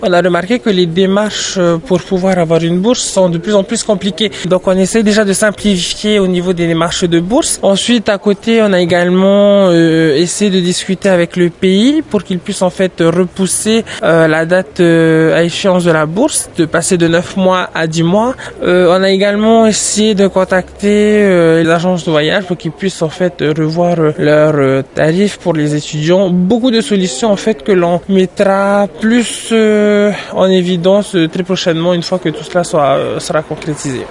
On a remarqué que les démarches pour pouvoir avoir une bourse sont de plus en plus compliquées. Donc on essaie déjà de simplifier au niveau des démarches de bourse. Ensuite, à côté, on a également essayé de discuter avec le pays pour qu'il puisse en fait repousser la date à échéance de la bourse, de passer de 9 mois à 10 mois. On a également essayé de contacter les agences de voyage pour qu'ils puissent en fait revoir leurs tarifs pour les étudiants. Beaucoup de solutions en fait que l'on mettra plus en évidence très prochainement une fois que tout cela sera concrétisé.